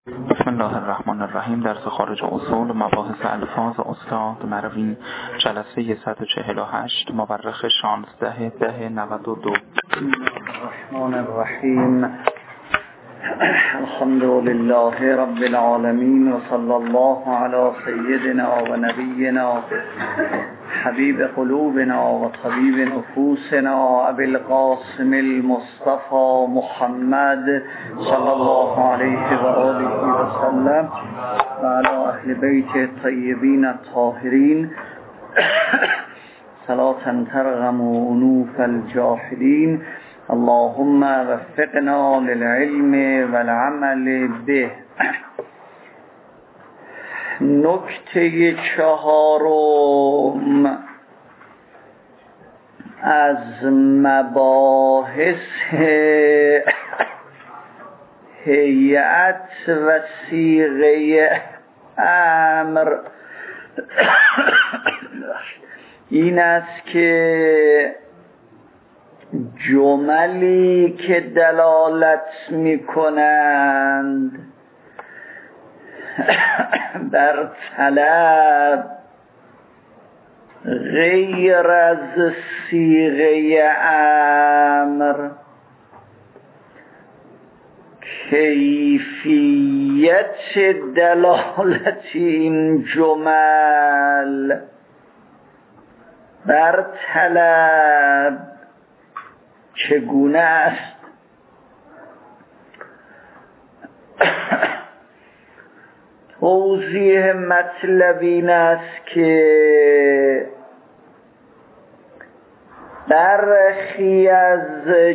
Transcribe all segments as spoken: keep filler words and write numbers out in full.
بسم الله الرحمن الرحیم. درس خارج اصول مباحث الفاظ استاد مروی، جلسه صد و چهل و هشت، مورخ شانزده ده نود و دو. بسم الله الرحمن الرحیم. الحمد لله رب العالمین و صلی الله علی سیدنا و نبینا حبیب قلوبنا و طبیب نفوسنا ابی القاسم المصطفى محمد صلی الله علیه و آله و سلم و علی اهل بیت الطیبین الطاهرین صلاة ترغم انوف الجاهلین. اللهم وفقنا للعلم والعمل به. نکته چهارم از مباحث هیئت و صیغه امر این است که جملی که دلالت می کنند بر طلب غیر از صیغه امر کیفیت دلالت این جمل بر طلب چگونه است؟ توضیح مطلب این است که برخی از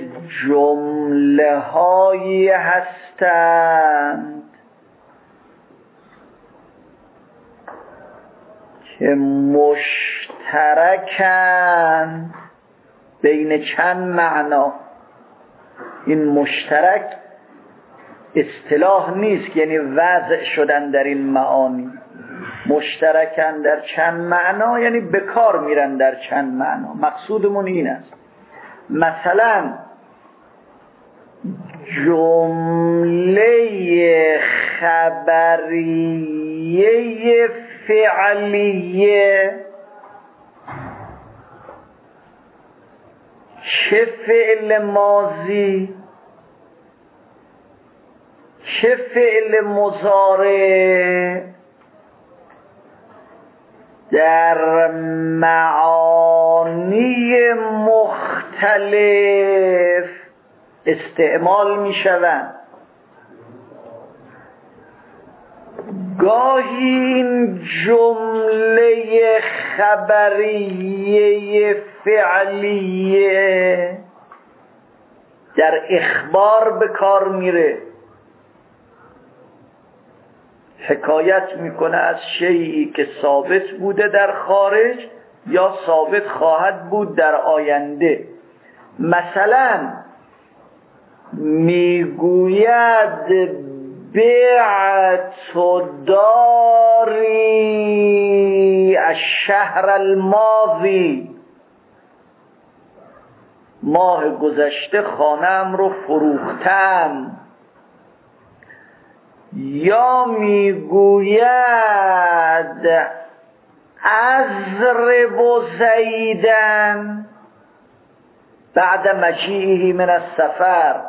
جمله هایی هستند که مشترکند بین چند معنا. این مشترک اصطلاح نیست، یعنی وضع شدن در این معانی. مشترکن در چند معنا یعنی به کار میرن در چند معنا. مقصودمون این است. مثلا جمله خبریه فعلیه چه فعل ماضی چه فعل مضارع در معانی مختلف استعمال می شوند. گاهی این جمله خبریه فعلیه در اخبار به کار میره، حکایت میکنه از شیئی که ثابت بوده در خارج یا ثابت خواهد بود در آینده. مثلا میگوید بعت داری الشهر الماضی، ماه گذشته خانه‌ام رو فروختم. یا میگوید اضرب زیدن بعد مجیئه من السفر.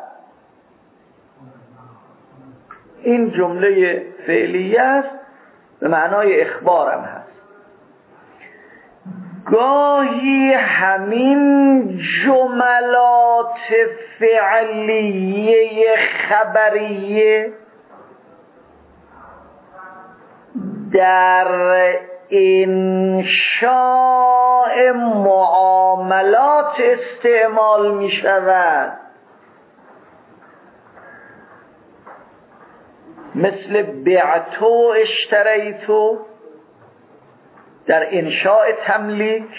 این جمله فعلیه است، به معنای اخبارم هست. گاهی همین جملات فعلیه خبریه در انشاء معاملات استعمال می شود، مثل بعتو اشتریتو در انشاء تملیک،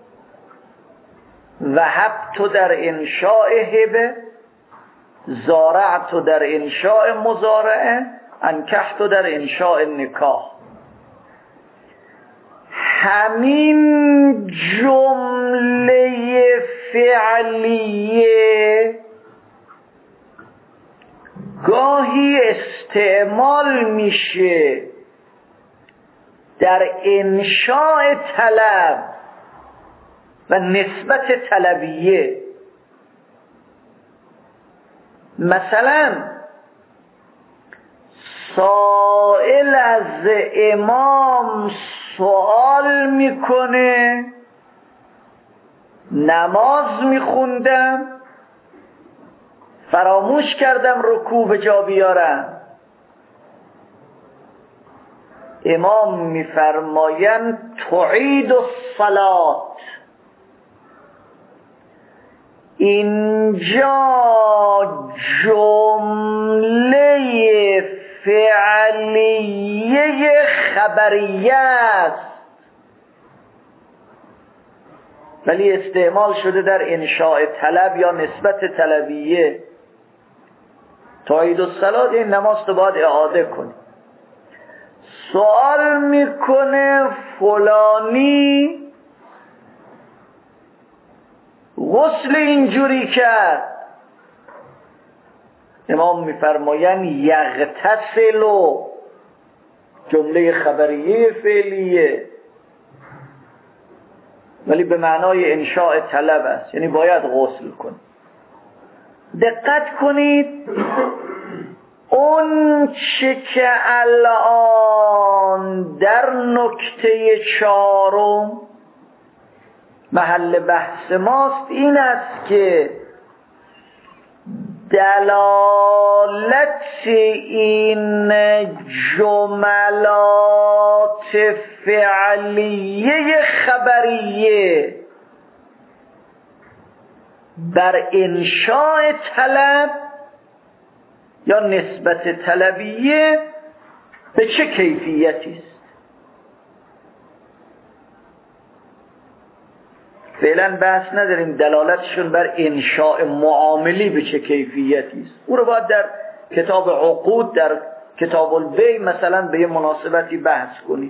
وهبتو در انشاء هبه، زارعتو در انشاء مزارعه، انکحتو در انشاء نکاح. همین جمله فعلیه گاهی استعمال میشه در انشاء طلب و نسبت طلبیه. مثلا سائل از امام سوال میکنه، نماز میخوندم فراموش کردم رکوع به جا بیارم. امام میفرمایند تعید الصلاة. اینجا جمله فعلیه خبریه است ولی استعمال شده در انشاء طلب یا نسبت طلبیه. تعید الصلاة این نماز تو باید اعاده کنی. سوال میکنه فلانی غسل اینجوری کرد، امام میفرمایند یغتسل، جمله خبریه فعلیه ولی به معنای انشاء طلب است، یعنی باید غسل کنید. دقت کنید اون چه که الان در نکته چهارم محل بحث ماست این است که دلالت این جملات فعلیه خبریه بر انشاء طلب یا نسبت طلبیه به چه کیفیتی است؟ فعلا بحث نداریم دلالتشون بر انشاء معاملی به چه کیفیتی است. او رو باید در کتاب عقود، در کتاب البیع مثلا به یه مناسبتی بحث کنید.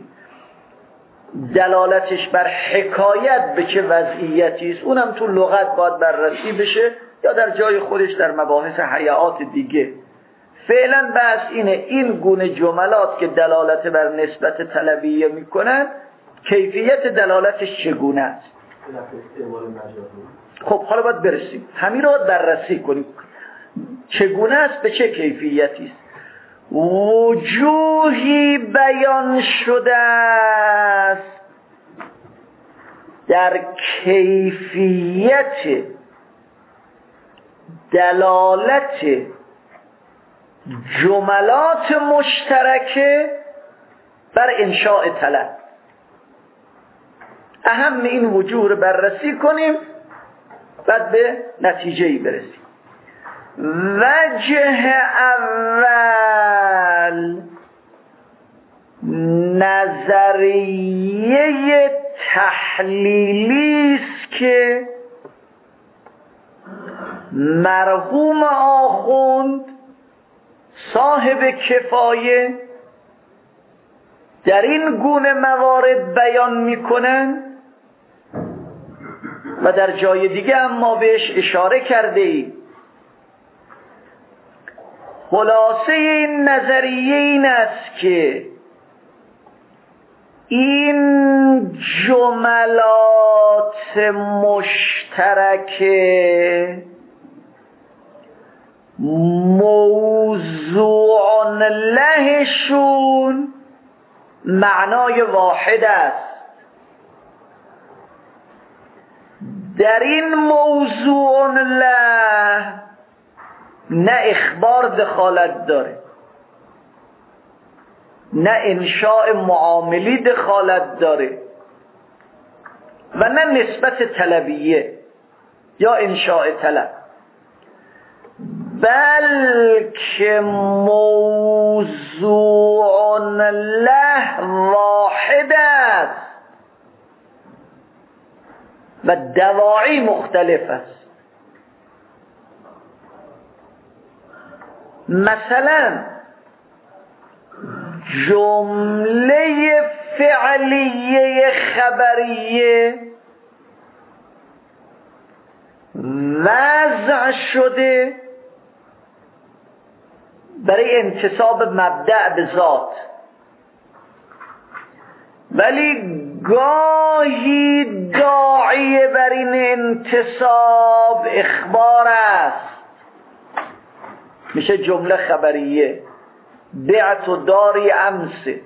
دلالتش بر حکایت به چه وضعیتی است اونم تو لغت باید بررسی بشه یا در جای خودش در مباحث حیات دیگه. فعلا بحث اینه این گونه جملات که دلالت بر نسبت طلبیه میکنن کیفیت دلالتش چگونه است. خب حالا باید برسیم همین رو بررسی کنیم چگونه است، به چه کیفیتی است. وجوهی بیان شده است در کیفیت دلالت جملات مشترکه بر انشاء طلب. اهم این وجوه رو بررسی کنیم بعد به نتیجه‌ای برسیم. وجه اول نظریه تحلیلی است که مرحوم آخوند صاحب کفایه در این گونه موارد بیان میکنن و در جای دیگه هم ما بهش اشاره کرده ایم. خلاصه این نظریه این است که این جملات مشترکه موضوع لهشون معنای واحد است. در این موضوع له نه اخبار دخالت داره، نه انشاء معاملی دخالت داره و نه نسبت طلبیه یا انشاء طلب، بلکه موضوع له واحد است و دواعی مختلف است. مثلا جمله فعلیه خبریه وضع شده برای انتساب مبدأ به ذات، ولی گاهی داعی بر این انتساب اخبار است، میشه جمله خبریه. بعت و داری امسه.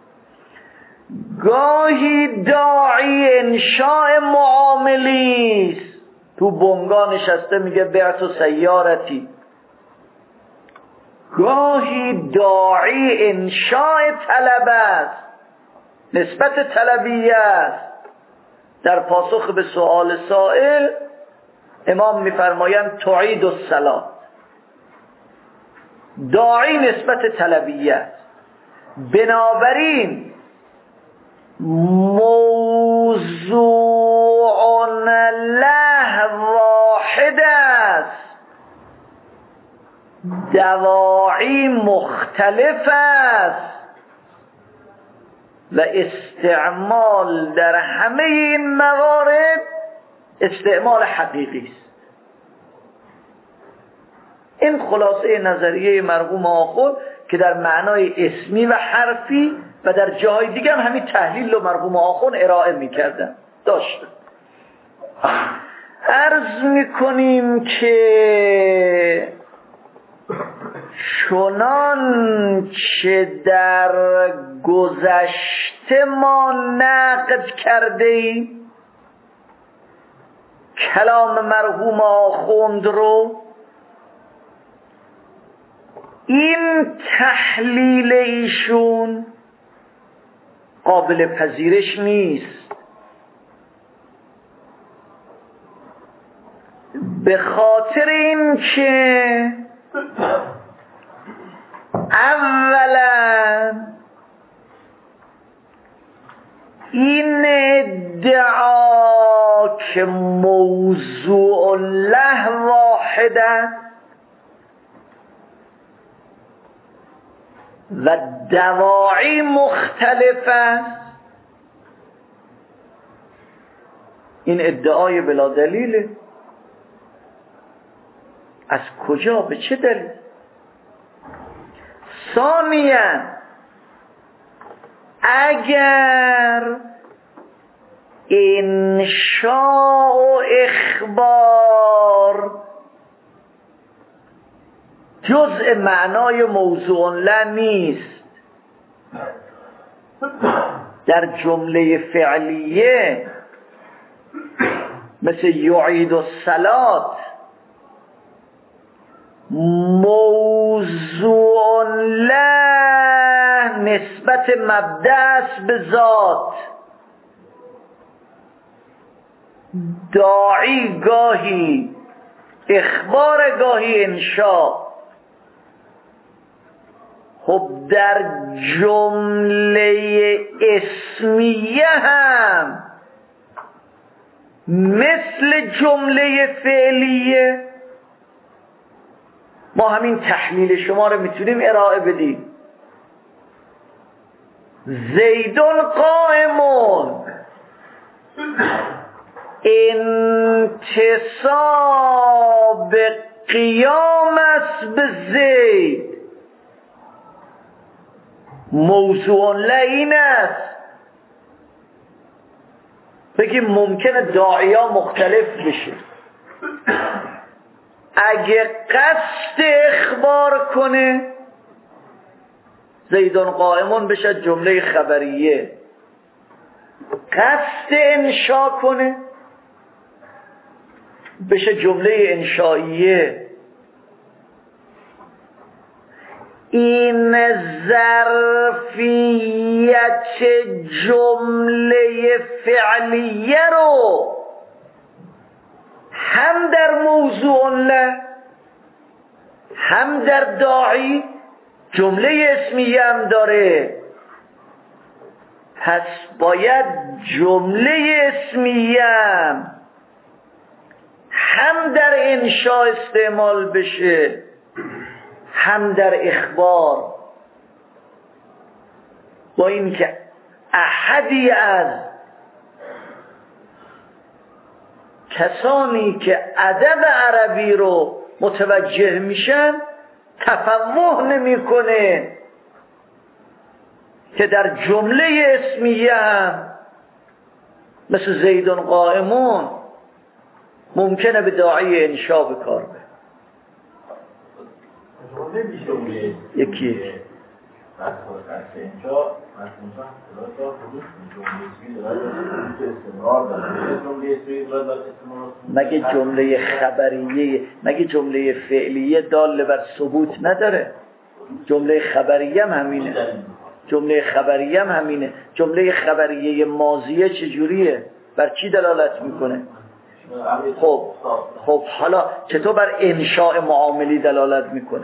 گاهی داعی انشاء معاملی است، تو بنگاه نشسته میگه بعت و سیارتی. گاهی داعی انشاء طلب است، نسبت طلبیه است. در پاسخ به سؤال سائل امام میفرمایند تعید الصلاة. داعی نسبت طلبیه است. بنابراین موضوع له واحد است، دواعی مختلف است و استعمال در همه این موارد استعمال حقیقی است. این خلاصه نظریه مرحوم آخوند که در معنای اسمی و حرفی و در جاهای دیگه هم همین تحلیل رو مرحوم آخوند ارائه می‌کردن داشتن. عرض می‌کنیم که چنان چه در گذشته ما نقد کرده ایم کلام مرحوم آخوند رو، این تحلیل ایشون قابل پذیرش نیست، به خاطر این که اولا این ادعا که موضوع له واحده و دواعی مختلف است، این ادعای بلا دلیله. از کجا؟ به چه دلیل؟ ثانیاً اگر انشاء و اخبار جزء معنای موضوع له نیست، در جمله فعلیه مثل یعید الصلاة موضوع له نسبت مبدأ است به ذات. داعی گاهی اخبار گاهی انشاء. خب در جمله اسمیه هم مثل جمله فعلیه ما همین تحلیل شما رو میتونیم ارائه بدیم. زیدون قائمون انتصاب قیام است به زید، موضوع له این است. بگیم ممکنه داعیا مختلف بشه، اگه قصد اخبار کنه زیدون قائمون بشه جمله خبریه، قصد انشا کنه بشه جمله انشائیه. این ظرفیت جمله فعلیه رو هم در موضوع له هم در داعی جمله اسمیه هم داره، پس باید جمله اسمیه هم, هم در انشاء استعمال بشه هم در اخبار. با این که احدی از کسانی که ادب عربی رو متوجه میشن تفوه نمیکنه که در جمله اسمیه هم مثل زیدون قائمون ممکنه به داعی انشا بکار بره. یکی یکی مگه جمله خبریه مگه جمله فعلیه دال بر ثبوت نداره؟ جمله خبریه هم همینه. جمله خبریه هم همینه. جمله خبریه ماضیه چجوریه؟ بر چی دلالت میکنه؟ خب خب حالا چطور بر انشاء معاملی دلالت میکنه؟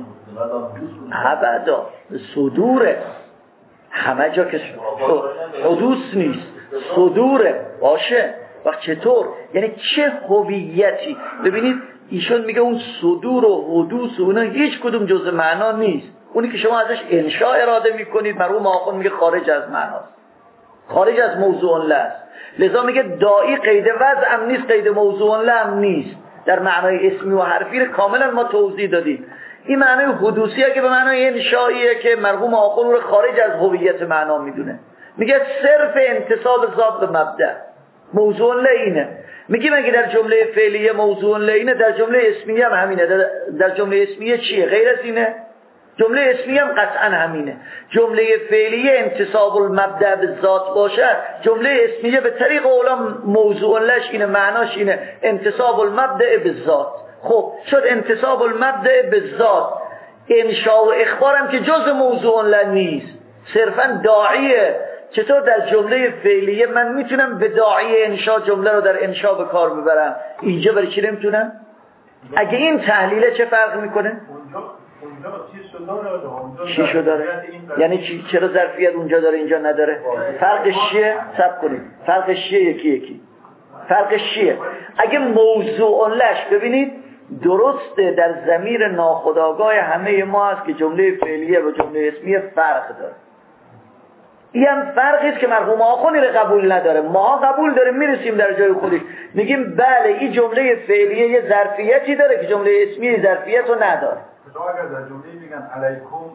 ابدا صدوره. همه جا که حدوث نیست، صدوره باشه. وقت چطور؟ یعنی چه هویتی؟ ببینید ایشون میگه اون صدور و حدوث و اونا هیچ کدوم جزء معنا نیست. اونی که شما ازش انشاء اراده میکنید مرحوم آخوند میگه خارج از معناست، خارج از موضوع له. لذا میگه داعی قید وضع هم نیست، قید موضوع له هم نیست. در معنای اسمی و حرفی کاملا ما توضیح دادیم. این معنای حدوثیه که به معنای انشائیه که مرحوم آخوند رو خارج از هویت معنا میدونه. میگه صرف انتصاب ذات به مبدأ موضوع له اینه. میگه مگه در جمله فعلیه موضوع له اینه؟ در جمله اسمیه هم همینه. در, در جمله اسمیه چیه غیر از اینه؟ جمله اسمیه هم قطعا همینه. جمله فعلیه انتصاب المبدأ به ذات باشه، جمله اسمیه به طریق علماء موضوع لهش اینه، معناش اینه انتصاب المبدأ به ذات. خب شد انتصاب المبدأ به ذات. انشاء و اخبار هم که جز موضوع له نیست، صرفا داعیه. چطور در جمله فعلیه من میتونم به داعی انشاء جمله رو در انشاء به کار ببرم، اینجا برای چی نمیتونم؟ اگه این تحلیله چه فرق میکنه؟ چی شو داره؟ یعنی چی؟ چرا ظرفیت اونجا داره اینجا نداره؟ فرقش چیه؟ صبر کنید. فرقش چیه؟ یکی یکی فرقش چیه؟ اگه موضوع لش ببینید درسته در ضمیر ناخودآگاه همه ما هست که جمله فعلیه و جمله اسمیه فرق داره. این هم فرقی است که مرحوم آخوندی رو قبول نداره، ما قبول داریم، میرسیم در جای خودش میگیم بله این جمله فعلیه یه ظرفیتی داره که جمله اسمیه ظرفیت رو نداره. اگر در جمله میگن علیکم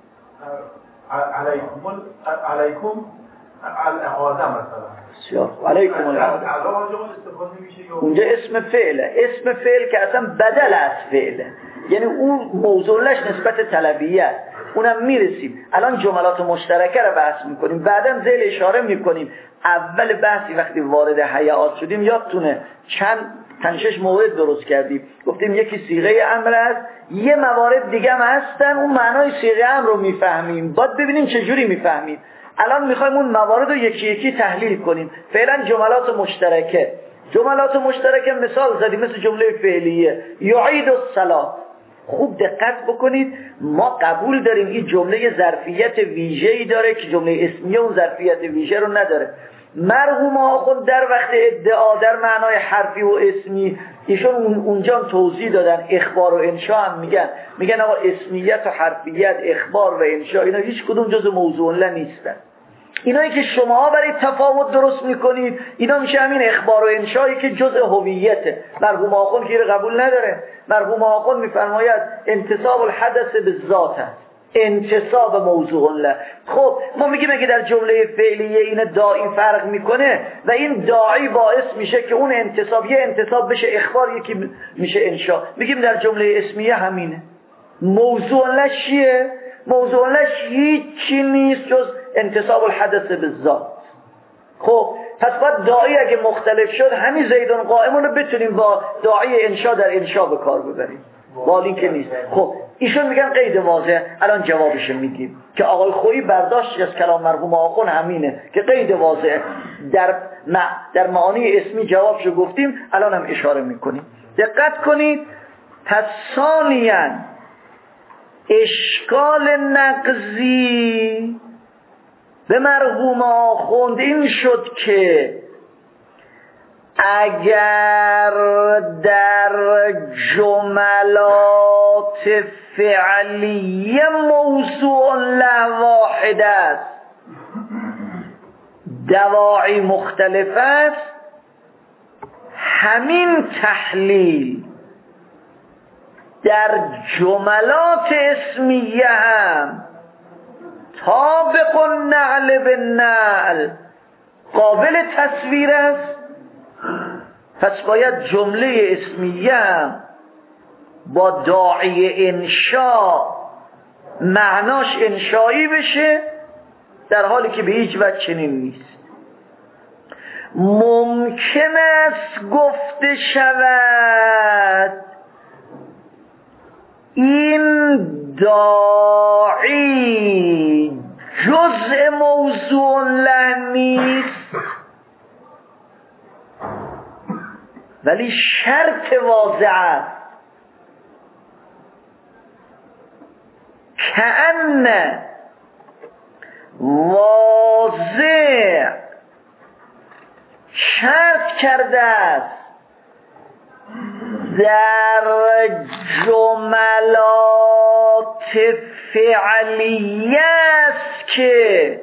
علیکم علیکم الاعاده مثلا بسیار علیکم الاعاده اونجا اسم فعله. اسم فعل که اصلا بدل از فعله، یعنی اون موضوعش نسبت طلبیه است. اونم میرسیم. الان جملات مشترکه رو بحث میکنیم، بعدم ذیل اشاره میکنیم. اول بحثی وقتی وارد حیات شدیم یادتونه چند پنج مورد درست کردیم. گفتیم یکی صیغه امر است، یه موارد دیگه هم هستن اون معنای صیغه امر رو میفهمیم. باید ببینیم چه جوری میفهمیم. الان میخوایم اون موارد رو یکی یکی تحلیل کنیم. فعلا جملات مشترکه. جملات مشترکه مثال زدیم مثل جمله فعلیه یعید الصلاة. خوب دقت بکنید، ما قبول داریم این جمله ظرفیت ویژه‌ای داره که جمله اسمیه اون ظرفیت ویژه رو نداره. مرحوم آخوند در وقت ادعا در معنای حرفی و اسمی ایشون اونجا توضیح دادن. اخبار و انشاء هم میگن میگن آقا اسمیت و حرفیت، اخبار و انشاء اینا هیچ کدوم جز موضوع له نیستن. اینایی که شما برای تفاوت درست میکنید اینا میشه همین اخبار و انشایی که جزء هویته. مرحوم آخوند که قبول نداره. مرحوم آخوند میفرماید انتصاب الحدث به ذات است، انتصاب موضوع له. خب ما میگیم اگه در جمله فعلیه این داعی فرق میکنه و این داعی باعث میشه که اون انتصاب یه انتصاب بشه اخبار، یکی میشه انشا. میگیم در جمله اسمیه همینه. موضوع له چیه؟ موضوع له هیچی نیست جز انتصاب الحدث به ذات. خب پس باید داعی اگه مختلف شد همین زیدون قائمون رو بتونیم با داعی انشا در انشا به کار ببریم، والی که نیست. خب ایشون میگن قید واضح. الان جوابش میگیم که آقای خویی برداشت از کلام مرحوم آخوند همینه که قید واضح. در در معانی اسمی جوابشو گفتیم، الان هم اشاره میکنیم. دقت کنید. پس ثانیاً اشکال نقضی به مرحوم آخوند این شد که اگر در جملات فعلیه موضوع له واحد است، دواعی مختلف است، همین تحلیل در جملات اسمیه هم طابق النعل بالنعل قابل تصویر است، پس باید جمله اسمیه هم با داعی انشاء معناش انشایی بشه، در حالی که به هیچ وجه چنین نیست. ممکن است گفته شود این داعی جزء موضوع له نیست، ولی شرط واضح است. کأن واضح شرط کرده است در جملات فعلیه است که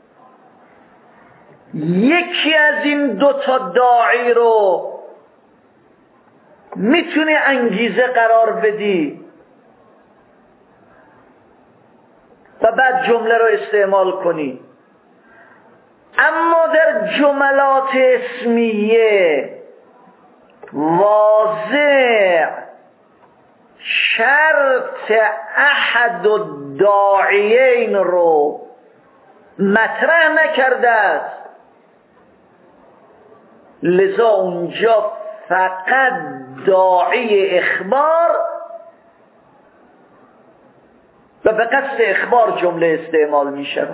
یکی از این دوتا داعی رو میتونی انگیزه قرار بدی و بعد جمله رو استعمال کنی. اما در جملات اسمیه واضح شرط احد الداعیین رو مطرح نکرده است، لذا اونجا فقط داعی اخبار و به قصد اخبار جمله استعمال می شود.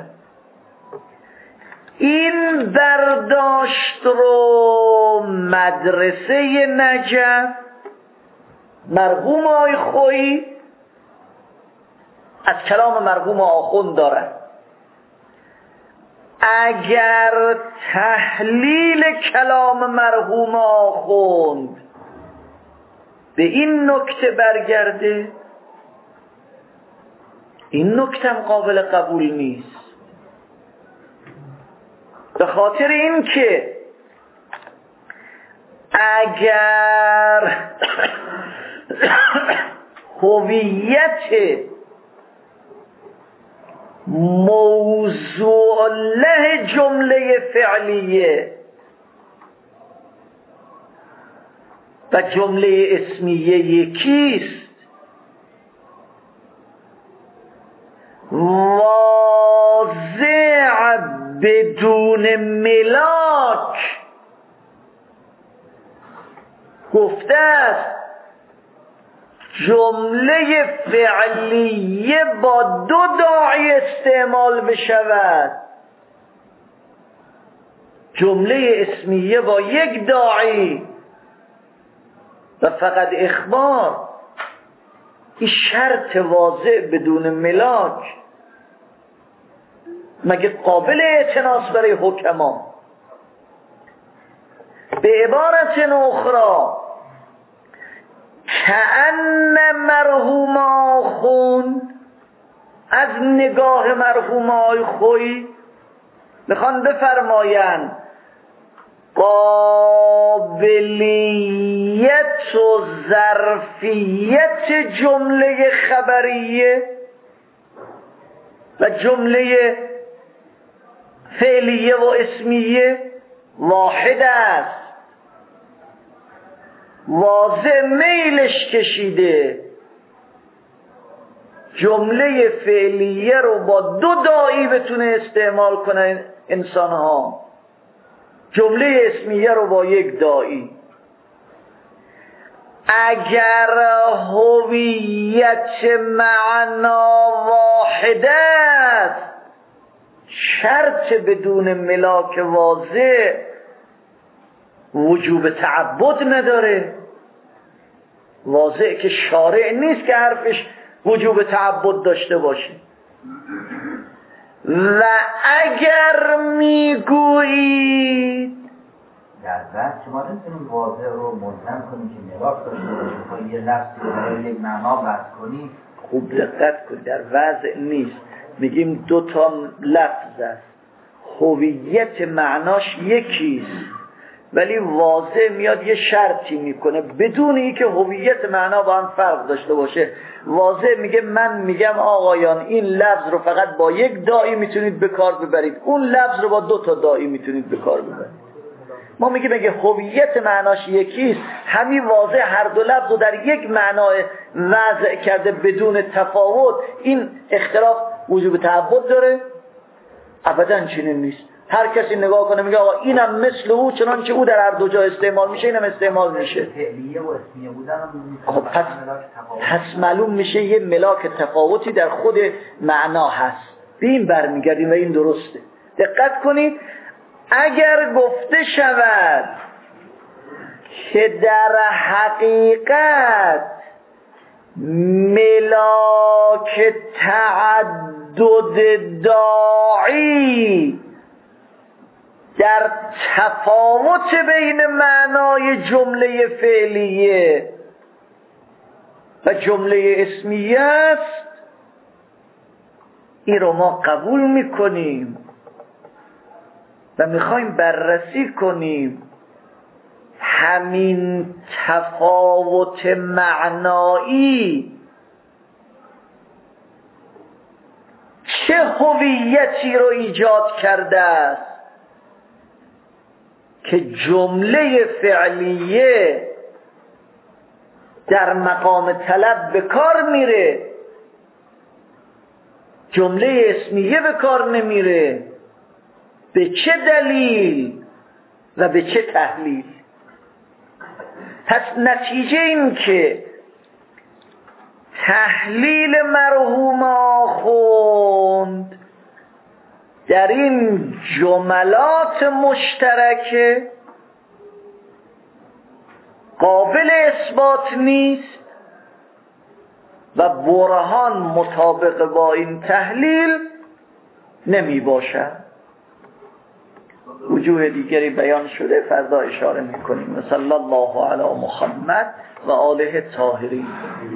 این برداشت رو مدرسه نجف مرحوم آقای خویی از کلام مرحوم آخوند دارد. اگر تحلیل کلام مرحوم آخوند به این نکته برگرده، این نکته قابل قبول نیست، به خاطر این که اگر هویت موضوع له جمله فعلیه و جمله اسمیه یکیست، واضع بدون ملاک گفته است جمله فعلیه با دو داعی استعمال بشود، جمله اسمیه با یک داعی و فقط اخبار. این شرط واضح بدون ملاک مگه قابل اعتناس برای حکما؟ به عبارت اخرى کأن مرحوم آخوند از نگاه مرحوم آقای خویی میخوان بفرمایند قابلیت و ظرفیت جمله خبریه و جمله فعلیه و اسمیه واحد است، واضح میلش کشیده جمله فعلیه رو با دو داعی بتونه استعمال کنه انسان ها، جمله اسمیه رو با یک داعی. اگر هویت معنا واحد است، شرط بدون ملاک واضح وجوب تعبد نداره. واضح که شارع نیست که حرفش وجوب تعبد داشته باشه. و اگر میگویید در ذات شما نمیتونید واضح رو ملزم کنید که ملاک داشته باشه، با یه لفظی رو برای یک معنا بس کنید. خوب دقت کنید، در وضع نیست، میگیم دو تا لفظ است، هویت معناش یکیست، ولی واضح میاد یه شرطی میکنه بدون اینکه هویت معنا با هم فرق داشته باشه. واضح میگه من میگم آقایان این لفظ رو فقط با یک داعی میتونید به کار ببرید، اون لفظ رو با دو تا داعی میتونید به کار ببرید. ما میگیم اگه هویت معناش یکیست، همین واضح هر دو لفظ رو در یک معنا وضع کرده بدون تفاوت، این اختلاف وجوب تعبد داره؟ ابداً چنین نیست. هر کسی نگاه کنه میگه آقا اینم مثل او، چنانچه او در هر دو جا استعمال میشه اینم استعمال میشه. فعلیه و اسمیه بودن خب پس, پس معلوم میشه یه ملاک تفاوتی در خود معنا هست. به این برمیگردیم و این درسته. دقت کنید، اگر گفته شود که در حقیقت ملاک تعدد داعی در تفاوت بین معنای جمله فعلیه و جمله اسمیه است، این رو ما قبول میکنیم و میخوایم بررسی کنیم همین تفاوت معنایی چه هویتی رو ایجاد کرده است که جمله فعلیه در مقام طلب به کار میره، جمله اسمیه به کار نمیره. به چه دلیل و به چه تحلیل؟ پس نتیجه این که تحلیل مرحوم آخوند در این جملات مشترکه قابل اثبات نیست و برهان مطابق با این تحلیل نمی باشد. وجوه دیگری بیان شده، فردا اشاره میکنیم. صلی الله علی محمد و آله طاهرین.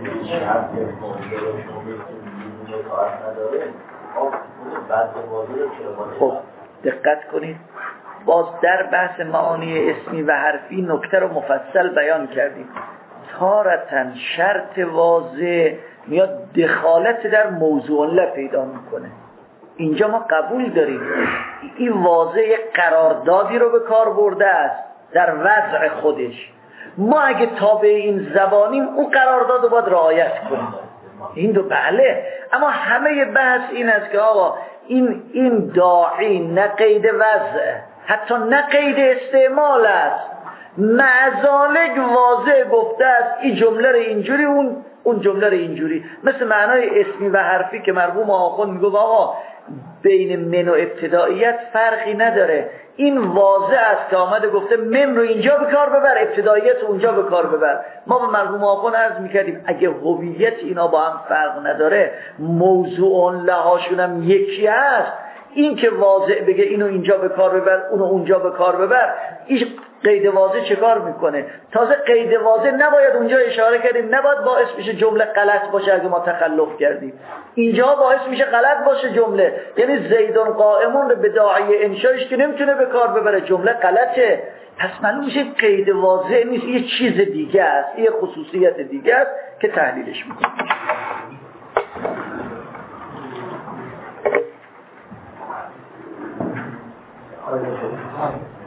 خب دقت کنید، باز در بحث معانی اسمی و حرفی نکته رو مفصل بیان کردیم. تارتن شرط واضح میاد دخالت در موضوع پیدا میکنه. اینجا ما قبول داریم این واضح قراردادی رو به کار برده است در وضع خودش. ما اگه تابع این زبانیم اون قرارداد رو باید رعایت کنیم. این دو بله، اما همه بحث این است که آقا این این داعی نه قید وضع، حتی نه قید استعمال است، معذالک واضح گفته است این جمله رو اینجوری اون اون جمله رو اینجوری. مثل معنای اسمی و حرفی که مرحوم آخوند میگه آقا بین من و ابتداییت فرقی نداره، این واضح است که آمده گفته من رو اینجا به کار ببر، ابتداییت رو اونجا به کار ببر. ما به مرحوم آخوند عرض میکردیم اگه هویت اینا با هم فرق نداره، موضوع لهاشون هم یکی هست، این که واضح بگه اینو اینجا به کار ببر اونو اونجا به کار ببر، این قید واضح چه کار میکنه؟ تازه قید واضح نباید اونجا اشاره کردیم، نباید باعث میشه جمله غلط باشه اگه ما تخلف کردیم. اینجا باعث میشه غلط باشه جمله، یعنی زیدون قائمون به داعی انشایش که نمیتونه به کار ببره، جمله غلطه. پس معلوم میشه قید واضح نیست، یه چیز دیگه است، یه خصوصیت دیگه است که تحلیلش میکنه. آره.